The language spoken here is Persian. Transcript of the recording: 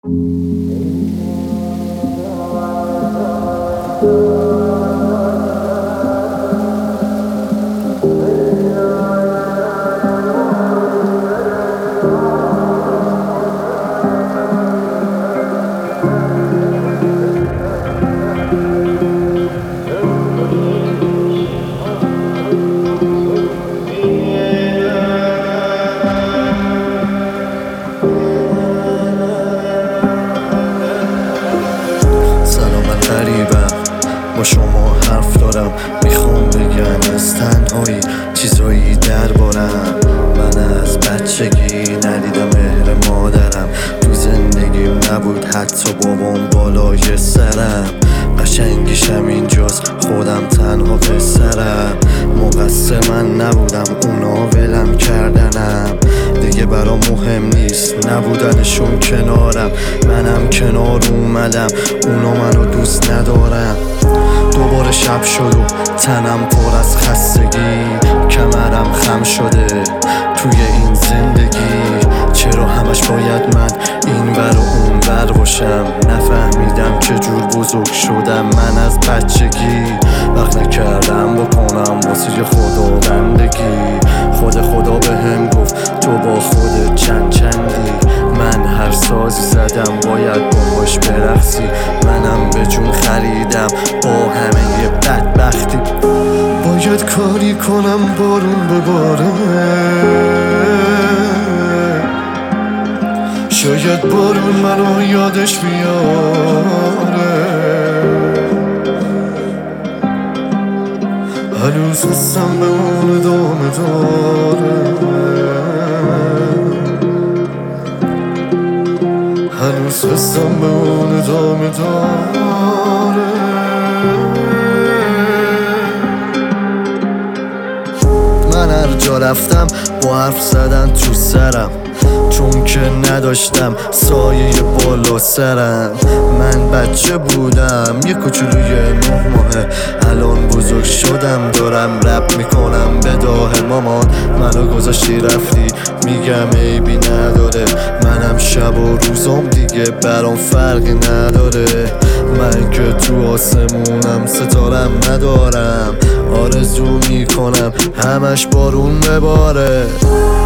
با شما حرف دارم، میخوام بگم از تنهایی چیزایی دربارم. من از بچگی ندیدم مهر مادرم، تو زندگیم نبود حتی بابام بالای سرم. قشنگیشم اینجاست خودم تنها پسرم، مقصر من نبودم اونا ولم کردنم. دیگه برام مهم نیست نبودنشون کنارم، منم کنار اومدم اونا منو دوست ندارم. دوباره شب شد و تنم پر از خستگی، کمرم خم شده توی این زندگی. چرا همش باید من این ور و اون ور باشم؟ نفهمیدم چه جور بزرگ شدم من از بچگی. وقت نکردم بکنم واسه خدا بندگی، خدا بهم گفت تو با خودت چندی. من هر سازی زدم باید باهاش برقصی، منم به جون خریدم با همه بدبختی. باید کاری کنم بارون بباره، شاید بارون منو یادش بیاره. هنوز حسم به اون ادامه داره، هنوز حسم به اون ادامه داره. من هر جا رفتم با حرف زدن تو سرم، چون که نداشتم سایه بالا سرم. من بچه بودم یه کوچولوی 9 ماهه، الان بزرگ شدم دارم رپ میکنم به داه مامان. منو گذاشتی رفتی میگم عیبی نداره، منم شب و روزم دیگه برام فرقی نداره. من که تو آسمونم ستارم ندارم، آرزو میکنم همش بارون بباره.